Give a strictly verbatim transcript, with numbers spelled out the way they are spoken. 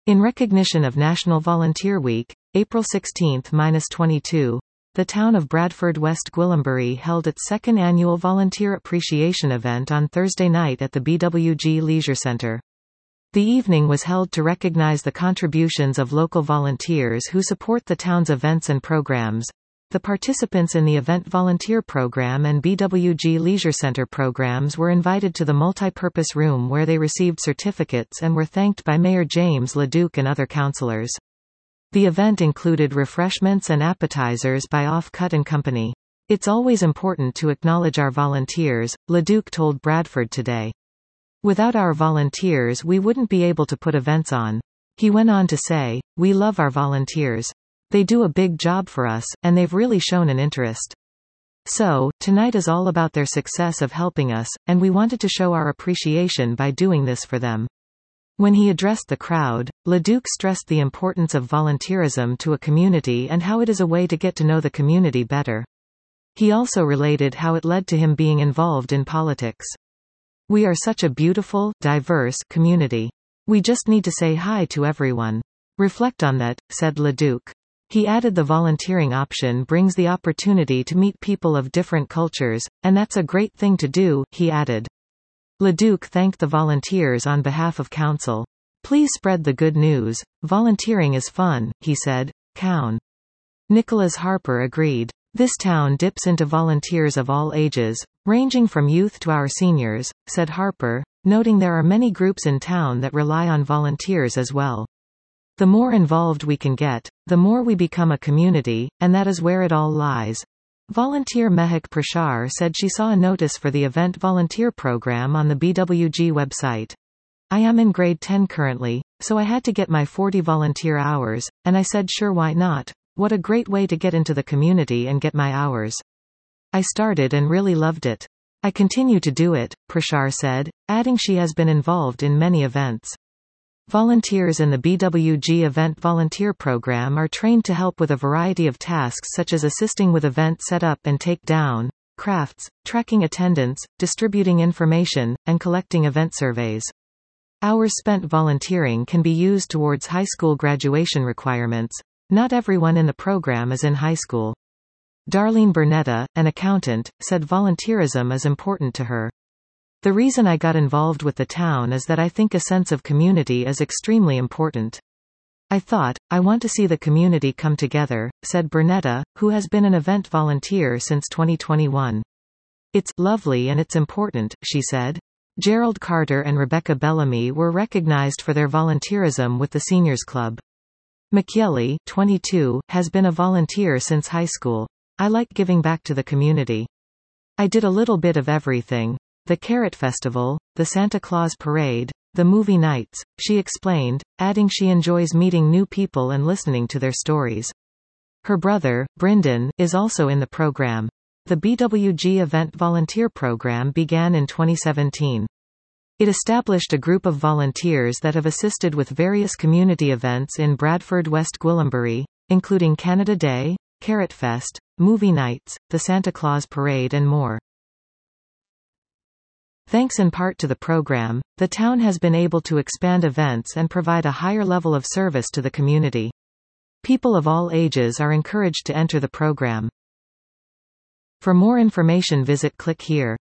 In recognition of National Volunteer Week, April sixteenth to twenty-second, the town of Bradford West Gwillimbury held its second annual Volunteer Appreciation event on Thursday night at the B W G Leisure Centre. The evening was held to recognize the contributions of local volunteers who support the town's events and programs. The participants in the Event Volunteer Program and B W G Leisure Centre programs were invited to the multi-purpose room where they received certificates and were thanked by Mayor James LeDuc and other councillors. The event included refreshments and appetizers by Off-Cut and Company. "It's always important to acknowledge our volunteers," LeDuc told Bradford Today. "Without our volunteers we wouldn't be able to put events on." He went on to say, "We love our volunteers. They do a big job for us, and they've really shown an interest. So, tonight is all about their success of helping us, and we wanted to show our appreciation by doing this for them." When he addressed the crowd, LeDuc stressed the importance of volunteerism to a community and how it is a way to get to know the community better. He also related how it led to him being involved in politics. "We are such a beautiful, diverse community. We just need to say hi to everyone. Reflect on that," said LeDuc. He added the volunteering option brings the opportunity to meet people of different cultures, and that's a great thing to do, he added. LeDuc thanked the volunteers on behalf of council. "Please spread the good news. Volunteering is fun," he said. Cown. Nicholas Harper agreed. "This town dips into volunteers of all ages, ranging from youth to our seniors," said Harper, noting there are many groups in town that rely on volunteers as well. "The more involved we can get, the more we become a community, and that is where it all lies." Volunteer Mehak Prashar said she saw a notice for the Event Volunteer Program on the B W G website. "I am in grade ten currently, so I had to get my forty volunteer hours, and I said sure, why not? What a great way to get into the community and get my hours. I started and really loved it. I continue to do it," Prashar said, adding she has been involved in many events. Volunteers in the B W G Event Volunteer Program are trained to help with a variety of tasks such as assisting with event setup and take-down, crafts, tracking attendance, distributing information, and collecting event surveys. Hours spent volunteering can be used towards high school graduation requirements. Not everyone in the program is in high school. Darlene Burnetta, an accountant, said volunteerism is important to her. "The reason I got involved with the town is that I think a sense of community is extremely important. I thought, I want to see the community come together," said Burnetta, who has been an event volunteer since twenty twenty-one. "It's lovely and it's important," she said. Gerald Carter and Rebecca Bellamy were recognized for their volunteerism with the Seniors Club. McYelly, twenty-two, has been a volunteer since high school. "I like giving back to the community. I did a little bit of everything. The Carrot Festival, the Santa Claus Parade, the movie nights," she explained, adding she enjoys meeting new people and listening to their stories. Her brother, Brendan, is also in the program. The B W G Event Volunteer Program began in twenty seventeen. It established a group of volunteers that have assisted with various community events in Bradford West Gwillimbury, including Canada Day, Carrot Fest, movie nights, the Santa Claus Parade and more. Thanks in part to the program, the town has been able to expand events and provide a higher level of service to the community. People of all ages are encouraged to enter the program. For more information visit click here.